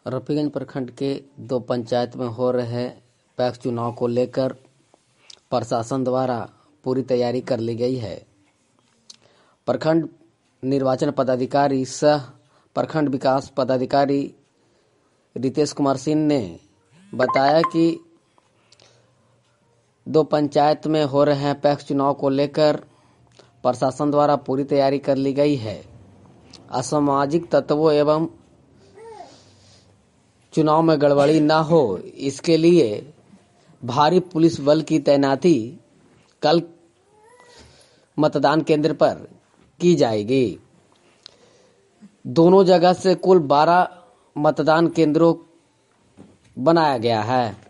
रफीगंज प्रखंड के 2 पंचायत में हो रहे पैक्स चुनाव को लेकर प्रशासन द्वारा पूरी तैयारी कर ली गई है। प्रखंड निर्वाचन पदाधिकारी सह प्रखंड विकास पदाधिकारी रितेश कुमार सिंह ने बताया कि 2 पंचायत में हो रहे पैक्स चुनाव को लेकर प्रशासन द्वारा पूरी तैयारी कर ली गई है। असामाजिक तत्वों एवं चुनाव में गड़बड़ी न हो, इसके लिए भारी पुलिस बल की तैनाती कल मतदान केंद्र पर की जाएगी। दोनों जगह से कुल 12 मतदान केंद्रों बनाया गया है।